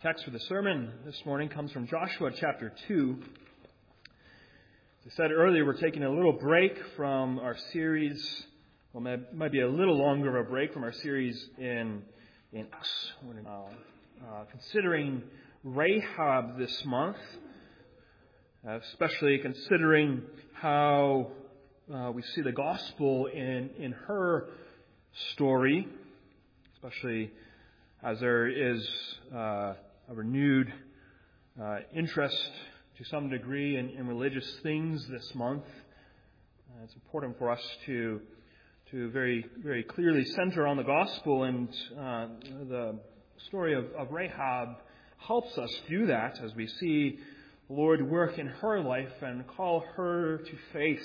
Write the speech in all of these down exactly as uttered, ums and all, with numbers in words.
Text for the sermon this morning comes from Joshua chapter two. As I said earlier, we're taking a little break from our series, well, it might be a little longer of a break from our series in in Acts. We're uh, uh, considering Rahab this month, uh, especially considering how uh, we see the gospel in, in her story, especially as there is uh, a renewed uh, interest to some degree in, in religious things this month. Uh, it's important for us to to very very clearly center on the gospel, and uh, the story of, of Rahab helps us do that as we see the Lord work in her life and call her to faith.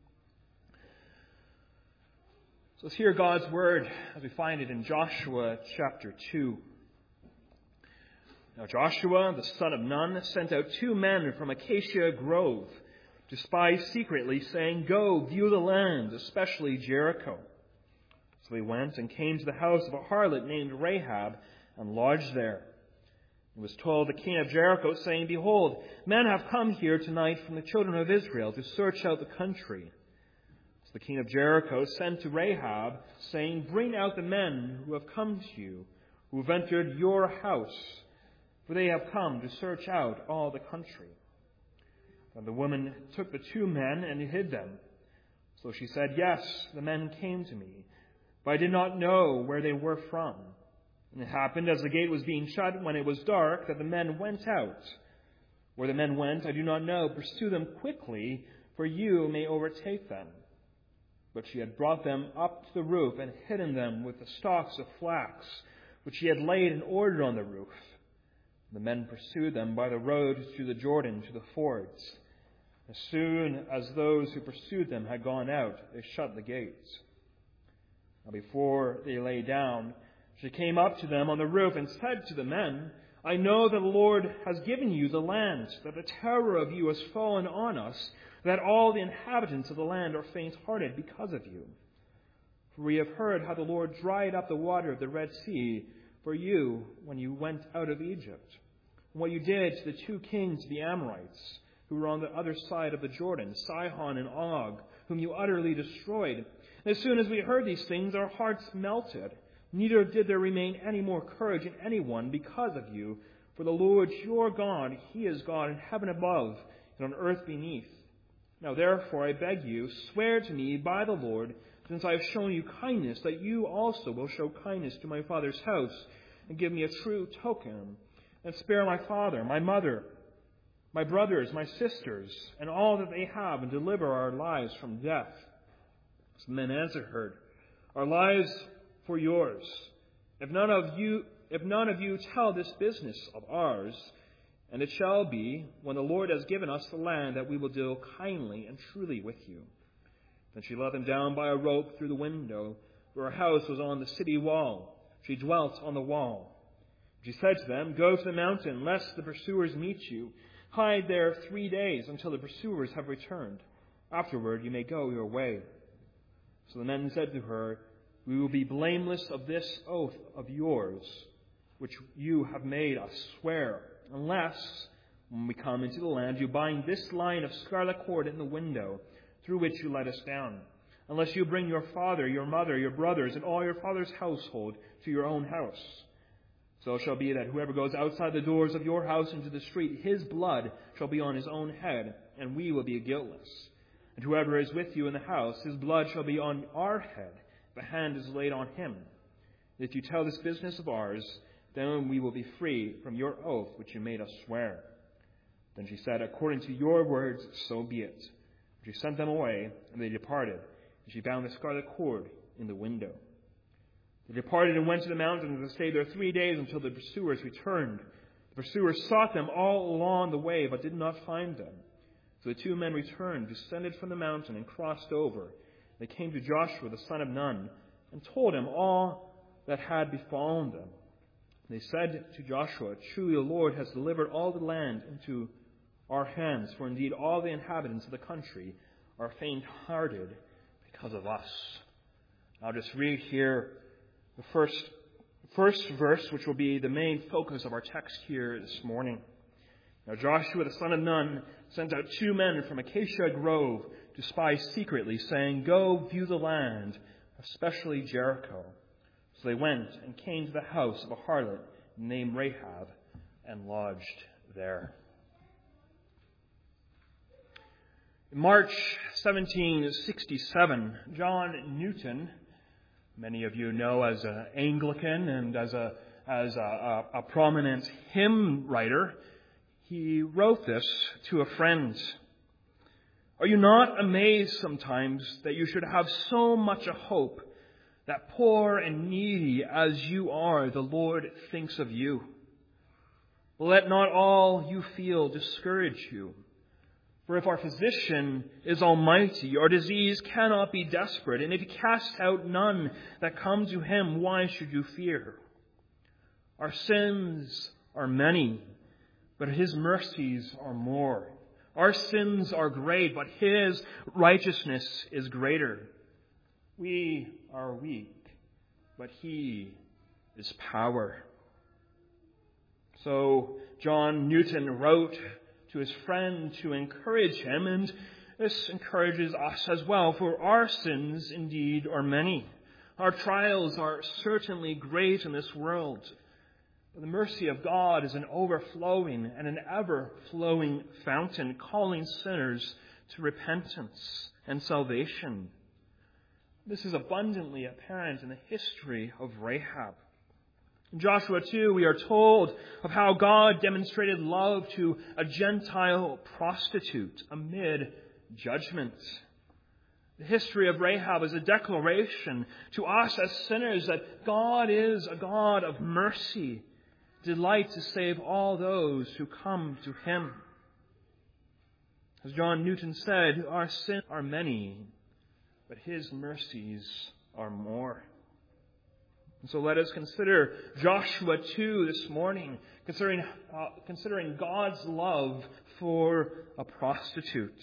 So let's hear God's word as we find it in Joshua chapter two. Now Joshua, the son of Nun, sent out two men from Acacia Grove to spy secretly, saying, "Go, view the land, especially Jericho." So they went and came to the house of a harlot named Rahab and lodged there. It was told the king of Jericho, saying, "Behold, men have come here tonight from the children of Israel to search out the country." So the king of Jericho sent to Rahab, saying, "Bring out the men who have come to you, who have entered your house, for they have come to search out all the country." And the woman took the two men and hid them. So she said, "Yes, the men came to me, but I did not know where they were from. And it happened, as the gate was being shut when it was dark, that the men went out. Where the men went, I do not know. Pursue them quickly, for you may overtake them." But she had brought them up to the roof and hidden them with the stalks of flax, which she had laid in order on the roof. The men pursued them by the road through the Jordan to the fords. As soon as those who pursued them had gone out, they shut the gates. Now before they lay down, she came up to them on the roof and said to the men, "I know that the Lord has given you the land, that the terror of you has fallen on us, that all the inhabitants of the land are faint-hearted because of you. For we have heard how the Lord dried up the water of the Red Sea for you when you went out of Egypt, and what you did to the two kings of the Amorites, who were on the other side of the Jordan, Sihon and Og, whom you utterly destroyed. And as soon as we heard these things, our hearts melted. Neither did there remain any more courage in anyone because of you. For the Lord your God, He is God in heaven above and on earth beneath. Now therefore I beg you, swear to me by the Lord, since I have shown you kindness, that you also will show kindness to my father's house, and give me a true token, and spare my father, my mother, my brothers, my sisters, and all that they have, and deliver our lives from death." So the men answered her, "Our lives for yours. If none of you, if none of you tell this business of ours, and it shall be, when the Lord has given us the land, that we will deal kindly and truly with you." Then she let them down by a rope through the window, for her house was on the city wall. She dwelt on the wall. She said to them, "Go to the mountain, lest the pursuers meet you. Hide there three days until the pursuers have returned. Afterward you may go your way." So the men said to her, "We will be blameless of this oath of yours, which you have made us swear, unless, when we come into the land, you bind this line of scarlet cord in the window through which you let us down, unless you bring your father, your mother, your brothers, and all your father's household to your own house. So it shall be that whoever goes outside the doors of your house into the street, his blood shall be on his own head, and we will be guiltless. And whoever is with you in the house, his blood shall be on our head, if a hand is laid on him. If you tell this business of ours, then we will be free from your oath which you made us swear." Then she said, "According to your words, so be it." She sent them away, and they departed, and she bound the scarlet cord in the window. They departed and went to the mountains and stayed there three days until the pursuers returned. The pursuers sought them all along the way, but did not find them. So the two men returned, descended from the mountain, and crossed over. They came to Joshua the son of Nun, and told him all that had befallen them. They said to Joshua, "Truly the Lord has delivered all the land into our hands, for indeed all the inhabitants of the country are faint-hearted because of us." I'll just read here the first First verse, which will be the main focus of our text here this morning. Now Joshua the son of Nun sent out two men from Acacia Grove to spy secretly, saying, "Go view the land, especially Jericho." So they went and came to the house of a harlot named Rahab and lodged there. In March seventeen sixty-seven, John Newton, many of you know as an Anglican and as a as a, a, a prominent hymn writer, he wrote this to a friend. "Are you not amazed sometimes that you should have so much a hope that poor and needy as you are, the Lord thinks of you? Let not all you feel discourage you. For if our physician is almighty, our disease cannot be desperate. And if he casts out none that come to him, why should you fear? Our sins are many, but his mercies are more. Our sins are great, but his righteousness is greater. We are weak, but he is power." So John Newton wrote to his friend to encourage him, and this encourages us as well, for our sins indeed are many. Our trials are certainly great in this world. But the mercy of God is an overflowing and an ever-flowing fountain, calling sinners to repentance and salvation. This is abundantly apparent in the history of Rahab. In Joshua two, we are told of how God demonstrated love to a Gentile prostitute amid judgment. The history of Rahab is a declaration to us as sinners that God is a God of mercy, delight to save all those who come to him. As John Newton said, our sins are many, but his mercies are more. And so let us consider Joshua two this morning, considering, uh, considering God's love for a prostitute.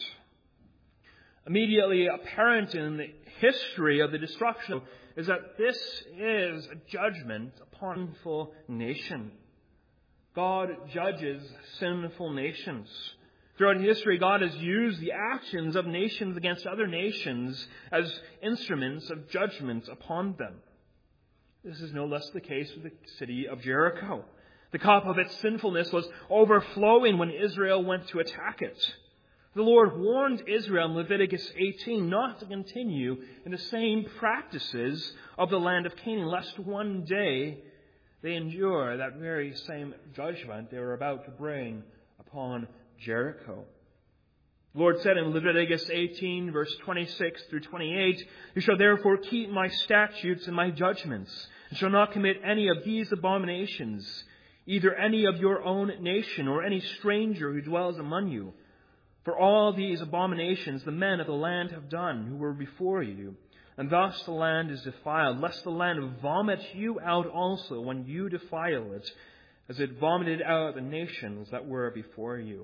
Immediately apparent in the history of the destruction is that this is a judgment upon a sinful nation. God judges sinful nations. Throughout history, God has used the actions of nations against other nations as instruments of judgment upon them. This is no less the case with the city of Jericho. The cup of its sinfulness was overflowing when Israel went to attack it. The Lord warned Israel in Leviticus eighteen not to continue in the same practices of the land of Canaan, lest one day they endure that very same judgment they were about to bring upon Jericho. The Lord said in Leviticus eighteen, verse twenty-six through twenty-eight, "You shall therefore keep my statutes and my judgments, and shall not commit any of these abominations, either any of your own nation or any stranger who dwells among you. For all these abominations the men of the land have done who were before you, and thus the land is defiled, lest the land vomit you out also when you defile it, as it vomited out the nations that were before you."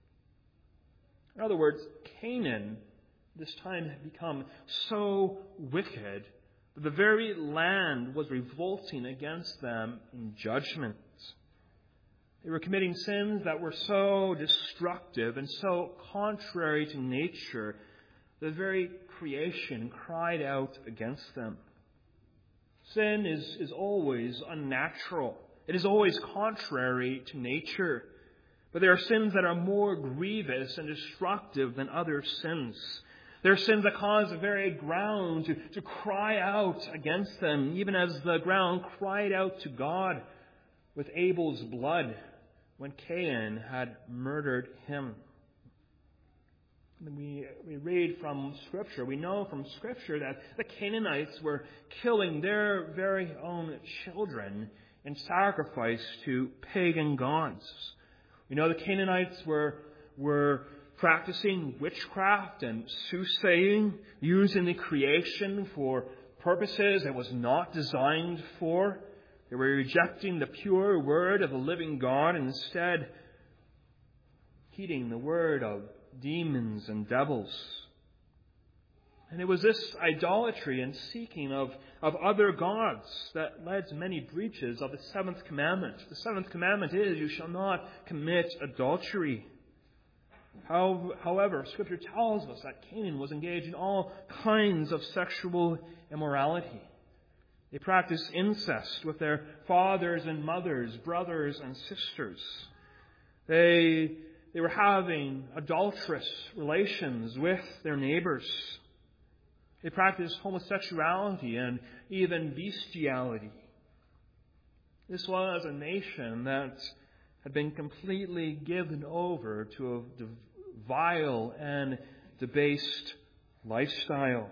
In other words, Canaan this time had become so wicked that the very land was revolting against them in judgment. They were committing sins that were so destructive and so contrary to nature, the very creation cried out against them. Sin is, is always unnatural. It is always contrary to nature. But there are sins that are more grievous and destructive than other sins. There are sins that cause the very ground to, to cry out against them, even as the ground cried out to God with Abel's blood when Cain had murdered him. We, we read from Scripture, we know from Scripture that the Canaanites were killing their very own children in sacrifice to pagan gods. We know the Canaanites were, were practicing witchcraft and soothsaying, using the creation for purposes it was not designed for. They were rejecting the pure word of the living God and instead heeding the word of demons and devils. And it was this idolatry and seeking of, of other gods that led to many breaches of the seventh commandment. The seventh commandment is, you shall not commit adultery. How, however, Scripture tells us that Canaan was engaged in all kinds of sexual immorality. They practiced incest with their fathers and mothers, brothers and sisters. They, they were having adulterous relations with their neighbors. They practiced homosexuality and even bestiality. This was a nation that had been completely given over to a vile and debased lifestyle.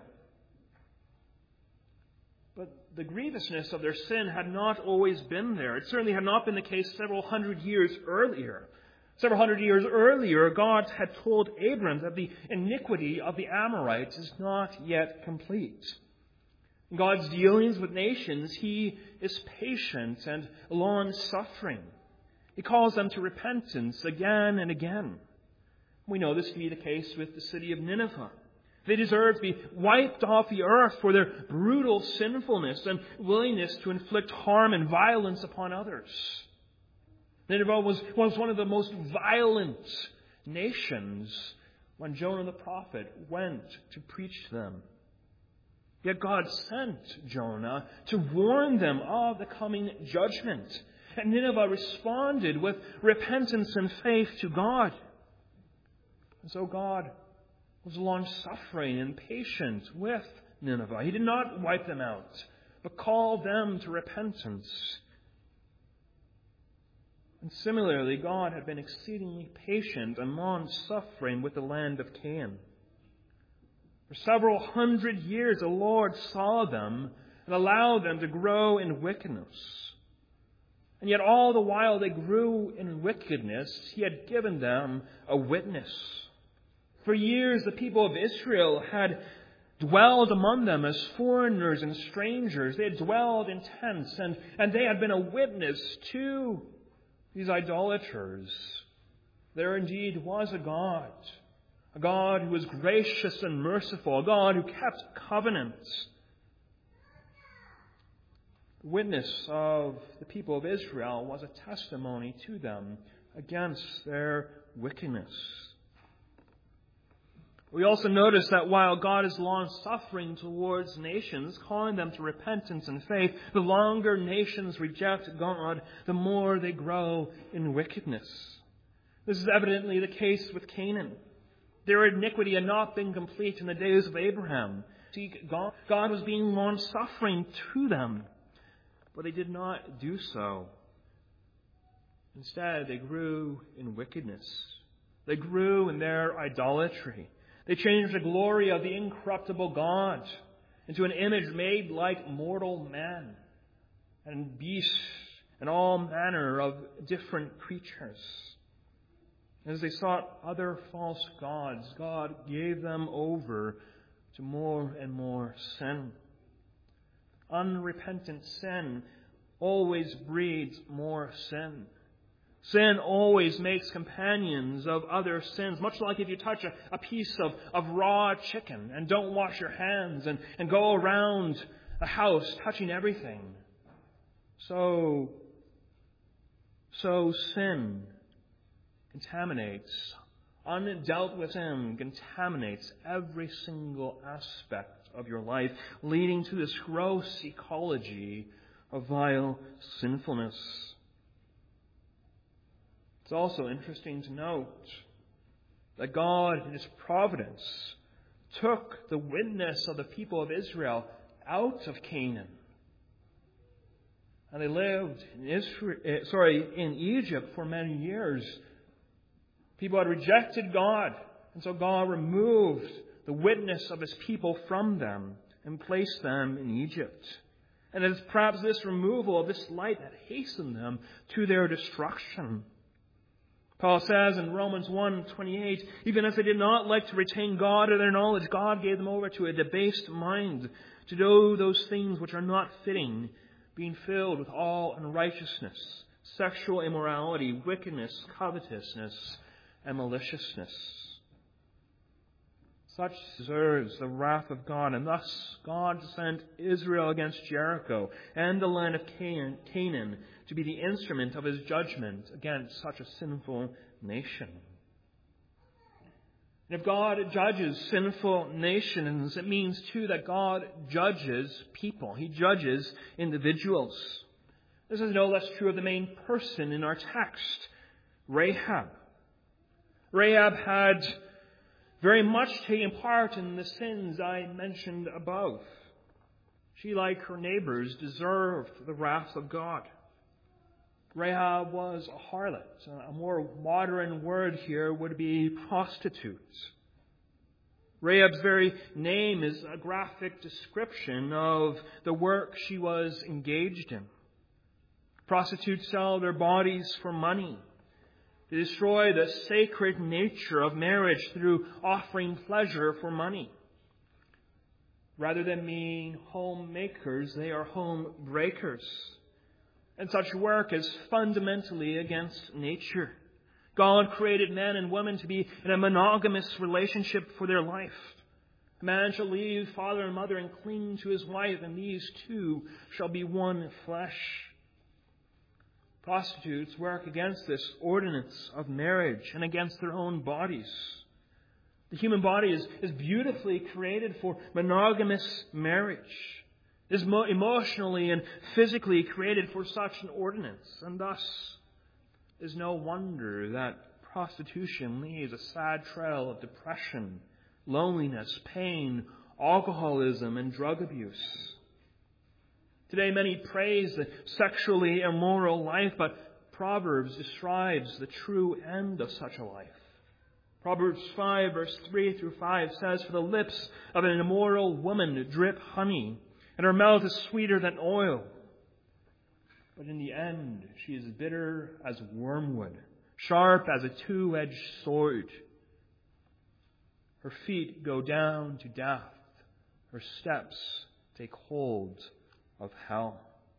But the grievousness of their sin had not always been there. It certainly had not been the case several hundred years earlier. Several hundred years earlier, God had told Abram that the iniquity of the Amorites is not yet complete. In God's dealings with nations, He is patient and long-suffering. He calls them to repentance again and again. We know this to be the case with the city of Nineveh. They deserve to be wiped off the earth for their brutal sinfulness and willingness to inflict harm and violence upon others. Nineveh was, was one of the most violent nations when Jonah the prophet went to preach to them. Yet God sent Jonah to warn them of the coming judgment. And Nineveh responded with repentance and faith to God. And so God was long-suffering and patient with Nineveh. He did not wipe them out, but called them to repentance. And similarly, God had been exceedingly patient and long-suffering with the land of Canaan. For several hundred years, the Lord saw them and allowed them to grow in wickedness. And yet all the while they grew in wickedness, He had given them a witness. For years, the people of Israel had dwelled among them as foreigners and strangers. They had dwelled in tents, and, and they had been a witness to these idolaters. There indeed was a God, a God who was gracious and merciful, a God who kept covenants. The witness of the people of Israel was a testimony to them against their wickedness. We also notice that while God is long-suffering towards nations, calling them to repentance and faith, the longer nations reject God, the more they grow in wickedness. This is evidently the case with Canaan. Their iniquity had not been complete in the days of Abraham. See, God, God was being long-suffering to them, but they did not do so. Instead, they grew in wickedness. They grew in their idolatry. They changed the glory of the incorruptible God into an image made like mortal man and beasts and all manner of different creatures. As they sought other false gods, God gave them over to more and more sin. Unrepentant sin always breeds more sin. Sin always makes companions of other sins, much like if you touch a, a piece of, of raw chicken and don't wash your hands and, and go around a house touching everything. So, so sin contaminates, undealt with sin contaminates every single aspect of your life, leading to this gross ecology of vile sinfulness. It's also interesting to note that God, in His providence, took the witness of the people of Israel out of Canaan. And they lived in Israel, sorry, in Egypt for many years. People had rejected God, and so God removed the witness of His people from them and placed them in Egypt. And it is perhaps this removal of this light that hastened them to their destruction. Paul says in Romans one twenty-eight, even as they did not like to retain God or their knowledge, God gave them over to a debased mind to do those things which are not fitting, being filled with all unrighteousness, sexual immorality, wickedness, covetousness, and maliciousness. Such deserves the wrath of God, and thus God sent Israel against Jericho and the land of Canaan to be the instrument of His judgment against such a sinful nation. And if God judges sinful nations, it means too that God judges people. He judges individuals. This is no less true of the main person in our text, Rahab. Rahab had very much taken part in the sins I mentioned above. She, like her neighbors, deserved the wrath of God. Rahab was a harlot. A more modern word here would be prostitute. Rahab's very name is a graphic description of the work she was engaged in. Prostitutes sell their bodies for money. They destroy the sacred nature of marriage through offering pleasure for money. Rather than being homemakers, they are home breakers. And such work is fundamentally against nature. God created men and women to be in a monogamous relationship for their life. A man shall leave father and mother and cling to his wife, and these two shall be one flesh. Prostitutes work against this ordinance of marriage and against their own bodies. The human body is, is beautifully created for monogamous marriage. It is mo- emotionally and physically created for such an ordinance. And thus, it is no wonder that prostitution leaves a sad trail of depression, loneliness, pain, alcoholism, and drug abuse. Today, many praise the sexually immoral life, but Proverbs describes the true end of such a life. Proverbs five, verse three through five says, "For the lips of an immoral woman drip honey, and her mouth is sweeter than oil. But in the end, she is bitter as wormwood, sharp as a two-edged sword. Her feet go down to death. Her steps take hold of hell."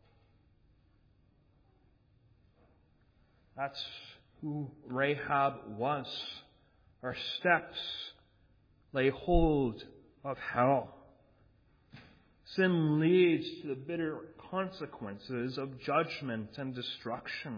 That's who Rahab was. Her steps lay hold of hell. Sin leads to the bitter consequences of judgment and destruction.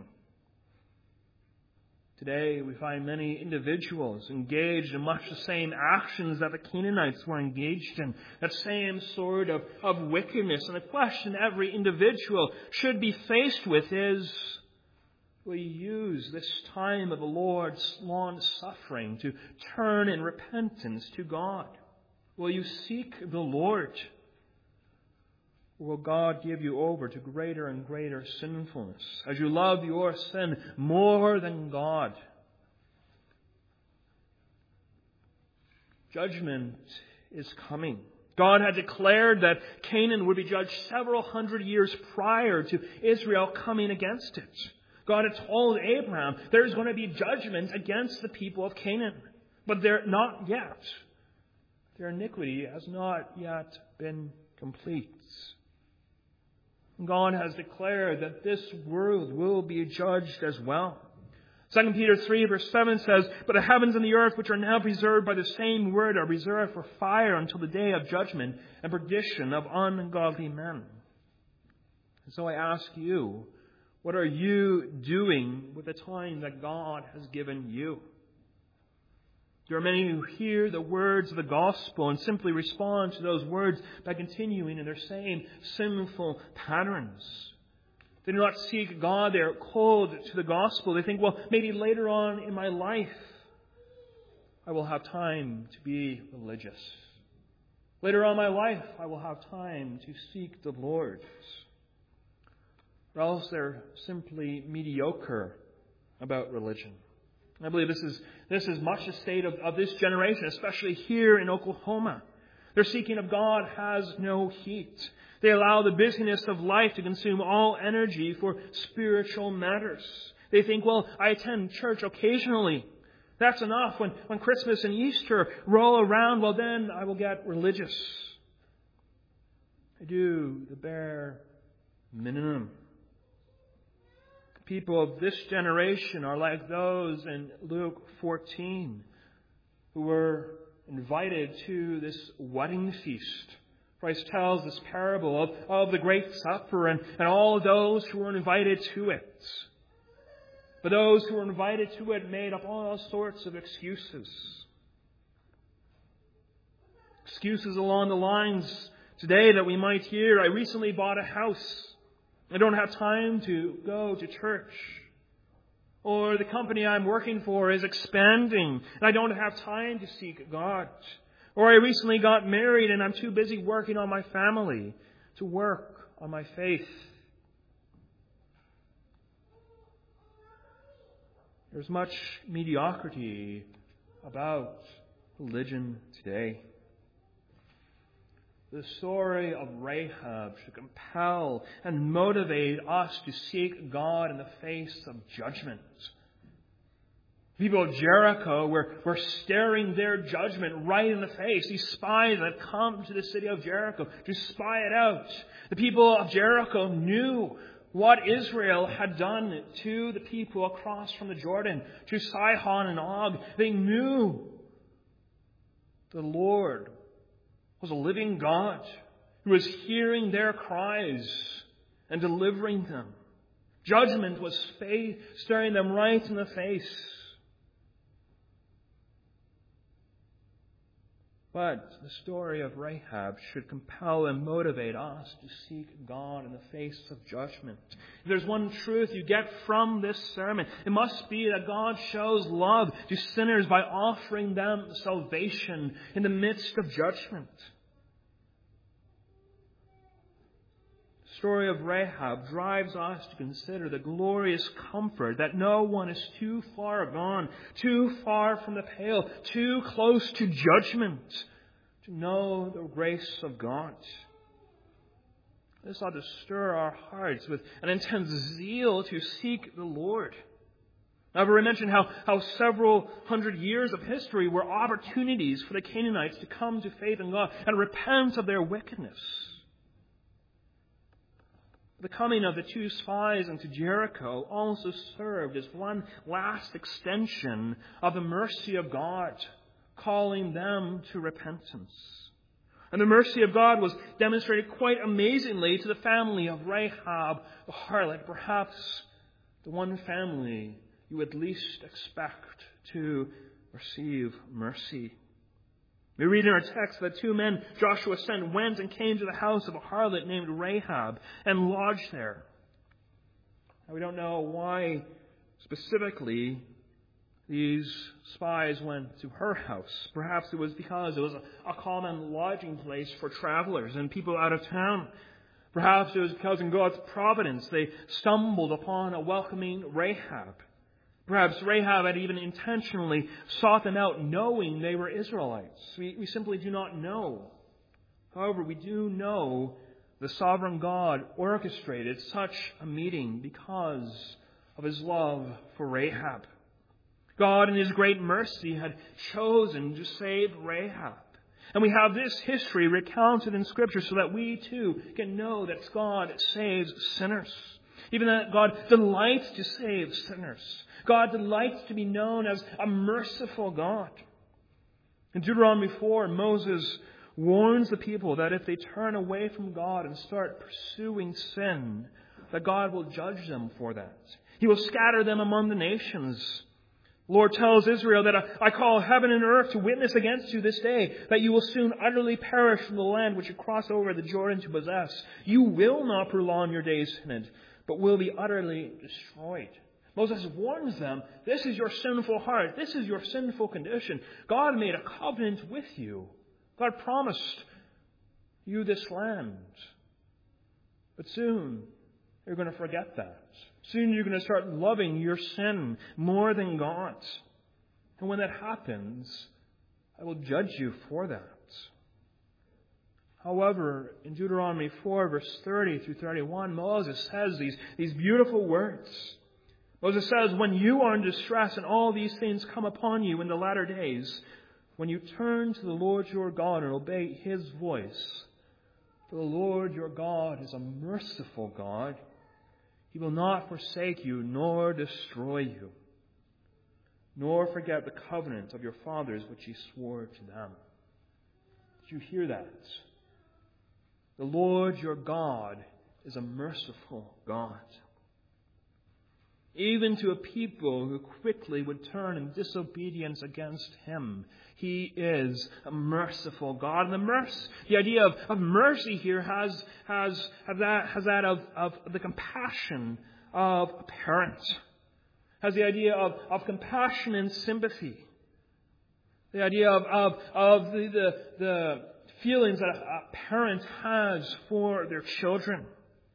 Today, we find many individuals engaged in much the same actions that the Canaanites were engaged in, that same sort of, of wickedness. And the question every individual should be faced with is, will you use this time of the Lord's long suffering to turn in repentance to God? Will you seek the Lord? Or will God give you over to greater and greater sinfulness as you love your sin more than God? Judgment is coming. God had declared that Canaan would be judged several hundred years prior to Israel coming against it. God had told Abraham there's going to be judgment against the people of Canaan, but they're not yet. Their iniquity has not yet been complete. God has declared that this world will be judged as well. Second Peter three verse seven says, "But the heavens and the earth, which are now preserved by the same word, are reserved for fire until the day of judgment and perdition of ungodly men." And so I ask you, what are you doing with the time that God has given you? There are many who hear the words of the gospel and simply respond to those words by continuing in their same sinful patterns. They do not seek God. They are cold to the gospel. They think, well, maybe later on in my life, I will have time to be religious. Later on in my life, I will have time to seek the Lord. Or else they're simply mediocre about religion. I believe this is this is much the state of, of this generation, especially here in Oklahoma. Their seeking of God has no heat. They allow the busyness of life to consume all energy for spiritual matters. They think, well, I attend church occasionally. That's enough. When, when Christmas and Easter roll around, well, then I will get religious. I do the bare minimum. People of this generation are like those in Luke fourteen who were invited to this wedding feast. Christ tells this parable of, of the great supper and, and all those who were invited to it. But those who were invited to it made up all sorts of excuses. Excuses along the lines today that we might hear, I recently bought a house. I don't have time to go to church. Or the company I'm working for is expanding and I don't have time to seek God. Or I recently got married and I'm too busy working on my family to work on my faith. There's much mediocrity about religion today. The story of Rahab should compel and motivate us to seek God in the face of judgment. People of Jericho were, were staring their judgment right in the face. These spies had come to the city of Jericho to spy it out. The people of Jericho knew what Israel had done to the people across from the Jordan, to Sihon and Og. They knew the Lord was a living God who was hearing their cries and delivering them. Judgment was staring them right in the face. But the story of Rahab should compel and motivate us to seek God in the face of judgment. If there's one truth you get from this sermon, it must be that God shows love to sinners by offering them salvation in the midst of judgment. The story of Rahab drives us to consider the glorious comfort that no one is too far gone, too far from the pale, too close to judgment to know the grace of God. This ought to stir our hearts with an intense zeal to seek the Lord. I've already mentioned how, how several hundred years of history were opportunities for the Canaanites to come to faith in God and repent of their wickedness. The coming of the two spies into Jericho also served as one last extension of the mercy of God, calling them to repentance. And the mercy of God was demonstrated quite amazingly to the family of Rahab the harlot, perhaps the one family you would least expect to receive mercy. We read in our text that two men Joshua sent went and came to the house of a harlot named Rahab and lodged there. Now, we don't know why specifically these spies went to her house. Perhaps it was because it was a, a common lodging place for travelers and people out of town. Perhaps it was because in God's providence they stumbled upon a welcoming Rahab. Perhaps Rahab had even intentionally sought them out knowing they were Israelites. We, we simply do not know. However, we do know the sovereign God orchestrated such a meeting because of His love for Rahab. God in His great mercy had chosen to save Rahab. And we have this history recounted in Scripture so that we too can know that God saves sinners. Even that God delights to save sinners. God delights to be known as a merciful God. In Deuteronomy four, Moses warns the people that if they turn away from God and start pursuing sin, that God will judge them for that. He will scatter them among the nations. The Lord tells Israel that I call heaven and earth to witness against you this day, that you will soon utterly perish from the land which you cross over the Jordan to possess. You will not prolong your days in it, but will be utterly destroyed. Moses warns them, this is your sinful heart. This is your sinful condition. God made a covenant with you. God promised you this land. But soon, you're going to forget that. Soon you're going to start loving your sin more than God. And when that happens, I will judge you for that. However, in Deuteronomy four, verse thirty through thirty-one, Moses says these, these beautiful words. Moses says, when you are in distress and all these things come upon you in the latter days, when you turn to the Lord your God and obey His voice, for the Lord your God is a merciful God. He will not forsake you nor destroy you. nor forget the covenant of your fathers which he swore to them. Did you hear that? The Lord your God is a merciful God. Even to a people who quickly would turn in disobedience against him, he is a merciful God. And the mercy, the idea of, of mercy here has, has, has that, has that of, of the compassion of a parent. Has the idea of, of compassion and sympathy. The idea of, of, of the, the, the feelings that a parent has for their children.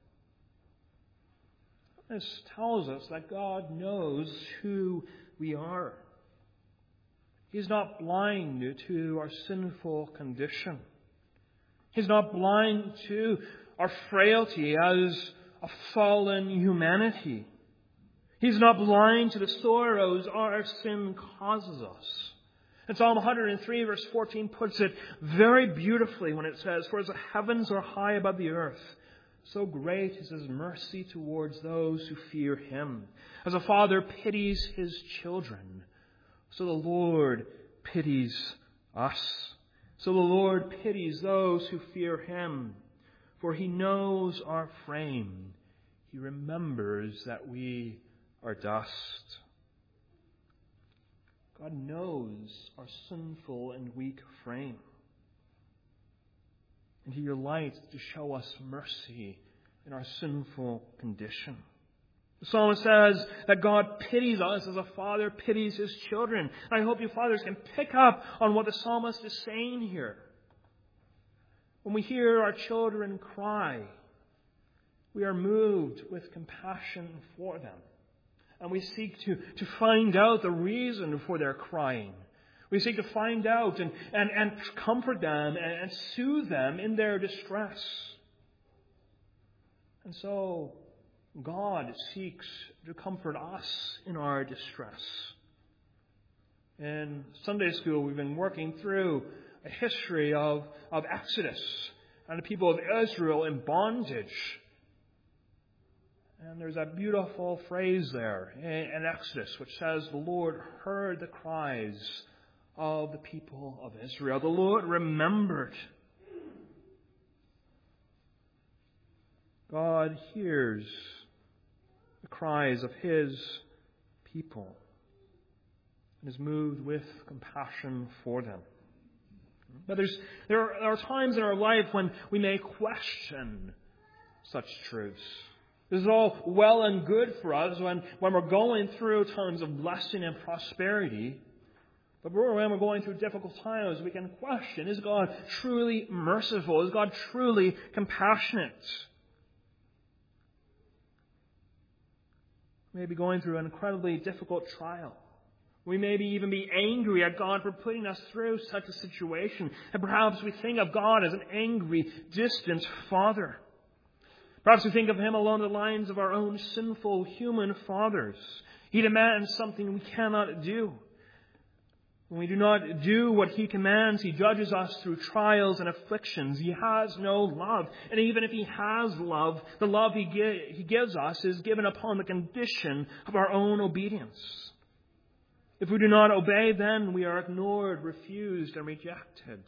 This tells us that God knows who we are. He's not blind to our sinful condition. He's not blind to our frailty as a fallen humanity. He's not blind to the sorrows our sin causes us. And Psalm one hundred three verse fourteen puts it very beautifully when it says, "For as the heavens are high above the earth, so great is his mercy towards those who fear him. As a father pities his children, so the Lord pities us. So the Lord pities those who fear him. For he knows our frame. He remembers that we are dust." God knows our sinful and weak frame. And he delights to show us mercy in our sinful condition. The psalmist says that God pities us as a father pities his children. And I hope you fathers can pick up on what the psalmist is saying here. When we hear our children cry, we are moved with compassion for them. And we seek to, to find out the reason for their crying. We seek to find out and, and, and comfort them and, and soothe them in their distress. And so God seeks to comfort us in our distress. In Sunday school, we've been working through a history of, of Exodus and the people of Israel in bondage. And there's that beautiful phrase there in Exodus which says, "The Lord heard the cries of the people of Israel." The Lord remembered. God hears the cries of his people and is moved with compassion for them. But there's, there, are, there are times in our life when we may question such truths. This is all well and good for us when, when we're going through times of blessing and prosperity. But when we're going through difficult times, we can question, is God truly merciful? Is God truly compassionate? We may be going through an incredibly difficult trial. We may be even be angry at God for putting us through such a situation. And perhaps we think of God as an angry, distant Father. Perhaps we think of him along the lines of our own sinful human fathers. He demands something we cannot do. When we do not do what he commands, he judges us through trials and afflictions. He has no love. And even if he has love, the love he, gi- he gives us is given upon the condition of our own obedience. If we do not obey, then we are ignored, refused, and rejected.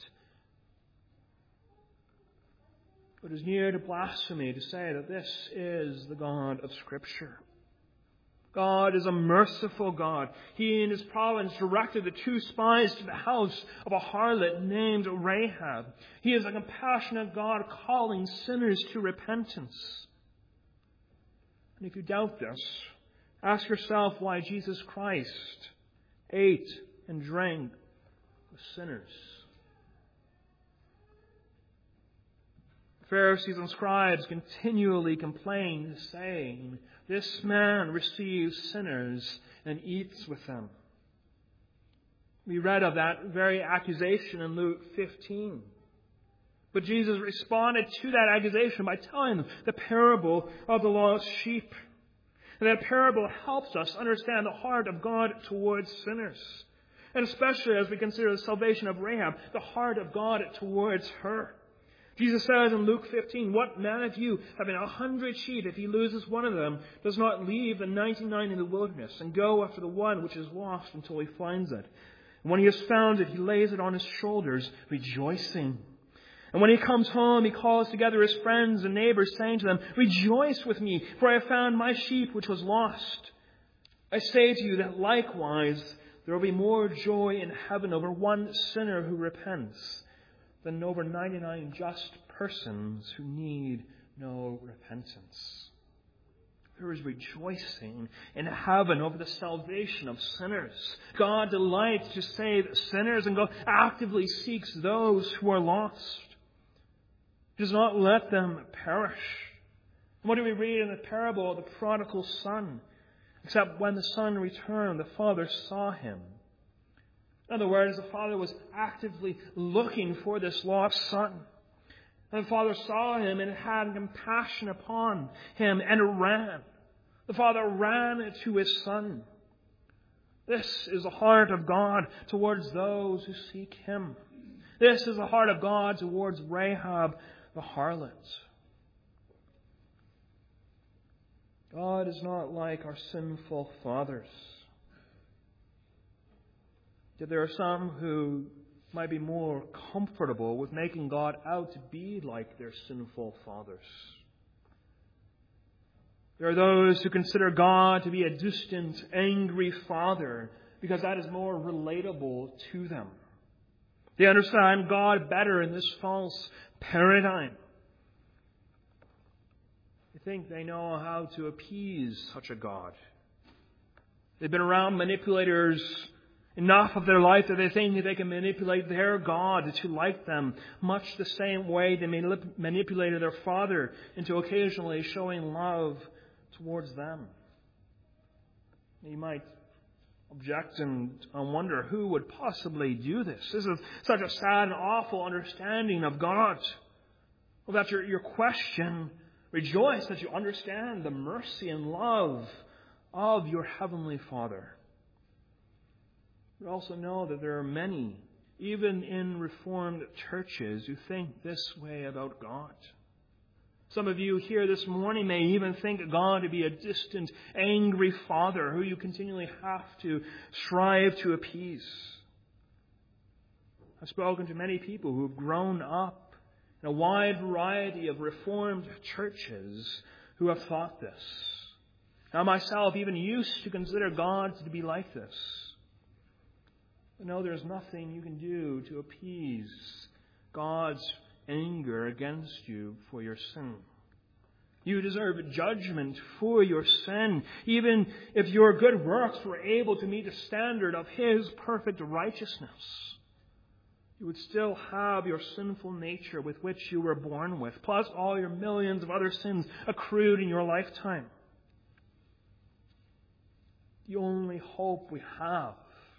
It is near to blasphemy to say that this is the God of Scripture. God is a merciful God. He in his providence directed the two spies to the house of a harlot named Rahab. He is a compassionate God calling sinners to repentance. And if you doubt this, ask yourself why Jesus Christ ate and drank with sinners. Pharisees and scribes continually complained, saying, "This man receives sinners and eats with them." We read of that very accusation in Luke fifteen. But Jesus responded to that accusation by telling them the parable of the lost sheep. And that parable helps us understand the heart of God towards sinners. And especially as we consider the salvation of Rahab, the heart of God towards her. Jesus says in Luke fifteen, what man of you, having a hundred sheep, if he loses one of them, does not leave the ninety-nine in the wilderness and go after the one which is lost until he finds it? And when he has found it, he lays it on his shoulders, rejoicing. And when he comes home, he calls together his friends and neighbors, saying to them, rejoice with me, for I have found my sheep which was lost. I say to you that likewise there will be more joy in heaven over one sinner who repents than over ninety-nine just persons who need no repentance. There is rejoicing in heaven over the salvation of sinners. God delights to save sinners, and God actively seeks those who are lost. He does not let them perish. And what do we read in the parable of the prodigal son? Except when the son returned, the father saw him. In other words, the father was actively looking for this lost son. And the father saw him and had compassion upon him and ran. The father ran to his son. This is the heart of God towards those who seek him. This is the heart of God towards Rahab the harlot. God is not like our sinful fathers. Yet there are some who might be more comfortable with making God out to be like their sinful fathers. There are those who consider God to be a distant, angry father because that is more relatable to them. They understand God better in this false paradigm. They think they know how to appease such a God. They've been around manipulators enough of their life that they think that they can manipulate their God to like them, much the same way they manip- manipulated their father into occasionally showing love towards them. You might object and wonder who would possibly do this. This is such a sad and awful understanding of God. Well, that's your, your question. Rejoice that you understand the mercy and love of your Heavenly Father. We also know that there are many, even in Reformed churches, who think this way about God. Some of you here this morning may even think God to be a distant, angry father who you continually have to strive to appease. I've spoken to many people who have grown up in a wide variety of Reformed churches who have thought this. I myself even used to consider God to be like this. But no, there's nothing you can do to appease God's anger against you for your sin. You deserve judgment for your sin, even if your good works were able to meet the standard of His perfect righteousness. You would still have your sinful nature with which you were born with, plus all your millions of other sins accrued in your lifetime. The only hope we have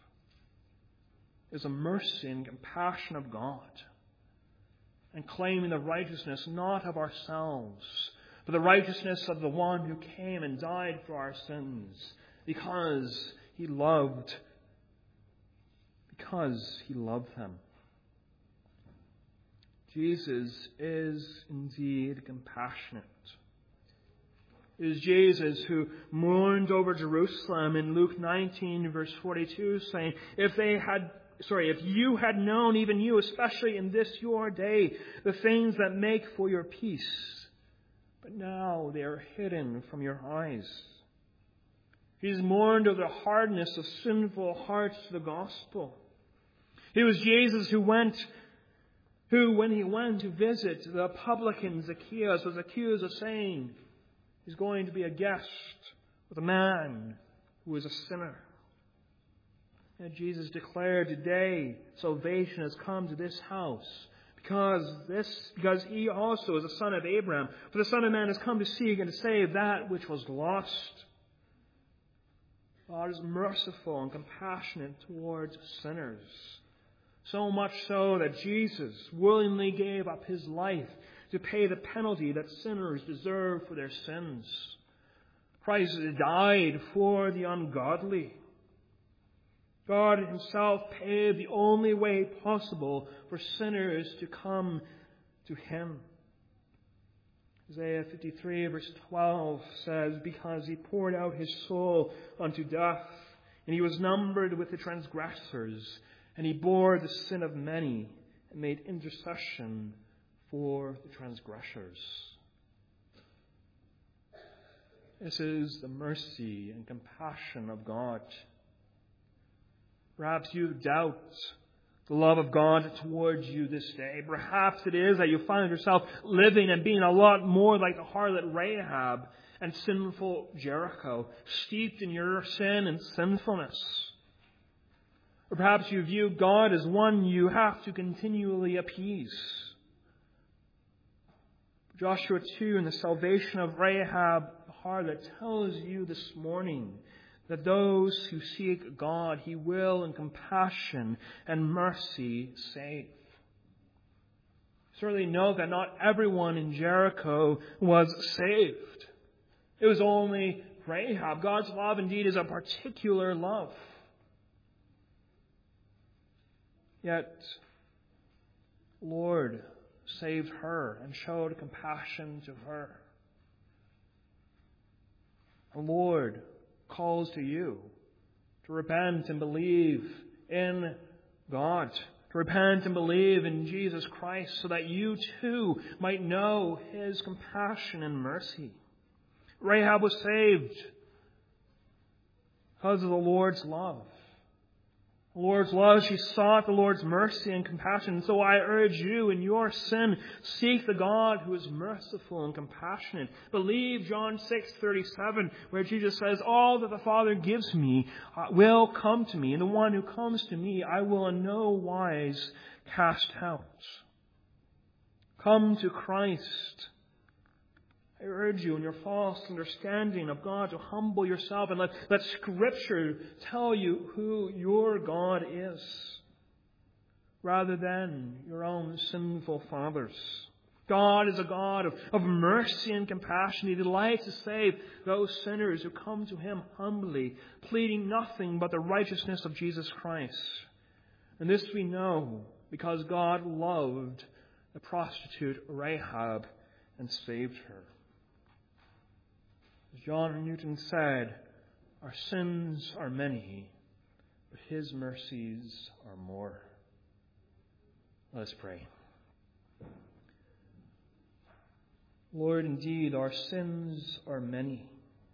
is the mercy and compassion of God, and claiming the righteousness not of ourselves, but the righteousness of the one who came and died for our sins because He loved, because He loved them. Jesus is indeed compassionate. It is Jesus who mourned over Jerusalem in Luke nineteen, verse forty-two, saying, If they had Sorry, if you had known, even you, especially in this your day, the things that make for your peace, but now they are hidden from your eyes. He's mourned over the hardness of sinful hearts to the gospel. It was Jesus who went, who, when he went to visit the publican Zacchaeus, was accused of saying he's going to be a guest with a man who is a sinner. And Jesus declared, today salvation has come to this house, because this, because he also is a son of Abraham. For the Son of Man has come to seek and to save that which was lost. God is merciful and compassionate towards sinners. So much so that Jesus willingly gave up His life to pay the penalty that sinners deserve for their sins. Christ died for the ungodly. God Himself paved the only way possible for sinners to come to Him. Isaiah fifty-three verse twelve says, because He poured out His soul unto death, and He was numbered with the transgressors, and He bore the sin of many, and made intercession for the transgressors. This is the mercy and compassion of God. Perhaps you doubt the love of God towards you this day. Perhaps it is that you find yourself living and being a lot more like the harlot Rahab and sinful Jericho, steeped in your sin and sinfulness. Or perhaps you view God as one you have to continually appease. Joshua two and the salvation of Rahab the harlot tells you this morning that those who seek God, He will in compassion and mercy save. Certainly note that not everyone in Jericho was saved. It was only Rahab. God's love indeed is a particular love. Yet, the Lord saved her and showed compassion to her. The Lord calls to you to repent and believe in God, to repent and believe in Jesus Christ, so that you too might know His compassion and mercy. Rahab was saved because of the Lord's love. The Lord's love, she sought the Lord's mercy and compassion. So I urge you, in your sin, seek the God who is merciful and compassionate. Believe John six thirty-seven, where Jesus says, all that the Father gives me will come to me, and the one who comes to me I will in no wise cast out. Come to Christ. I urge you in your false understanding of God to humble yourself and let, let Scripture tell you who your God is, rather than your own sinful fathers. God is a God of, of mercy and compassion. He delights to save those sinners who come to Him humbly, pleading nothing but the righteousness of Jesus Christ. And this we know because God loved the prostitute Rahab and saved her. As John Newton said, our sins are many, but His mercies are more. Let us pray. Lord, indeed, our sins are many.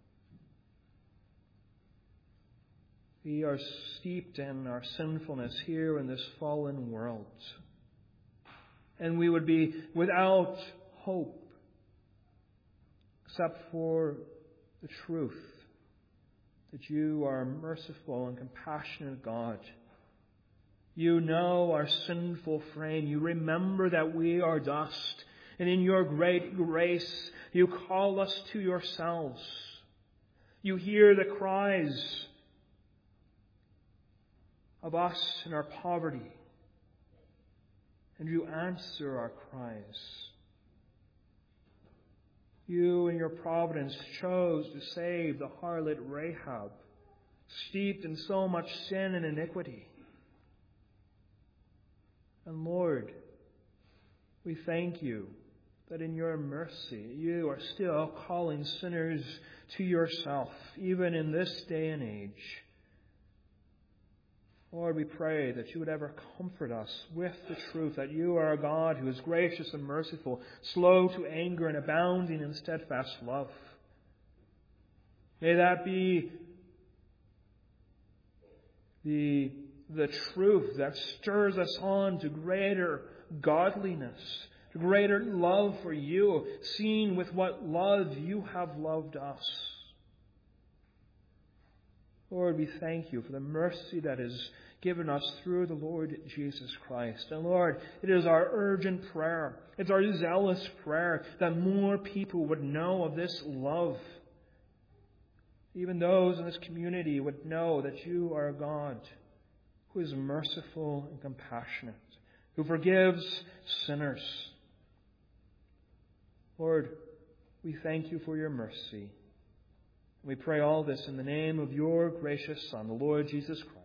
We are steeped in our sinfulness here in this fallen world. And we would be without hope except for the truth that you are a merciful and compassionate God. You know our sinful frame. You remember that we are dust. And in your great grace, you call us to yourselves. You hear the cries of us in our poverty. And you answer our cries. You, in your providence, chose to save the harlot Rahab, steeped in so much sin and iniquity. And Lord, we thank you that in your mercy, you are still calling sinners to yourself, even in this day and age. Lord, we pray that you would ever comfort us with the truth that you are a God who is gracious and merciful, slow to anger and abounding in steadfast love. May that be the, the truth that stirs us on to greater godliness, to greater love for you, seen with what love you have loved us. Lord, we thank you for the mercy that is given us through the Lord Jesus Christ. And Lord, it is our urgent prayer, it's our zealous prayer that more people would know of this love. Even those in this community would know that you are a God who is merciful and compassionate, who forgives sinners. Lord, we thank you for your mercy. We pray all this in the name of your gracious Son, the Lord Jesus Christ.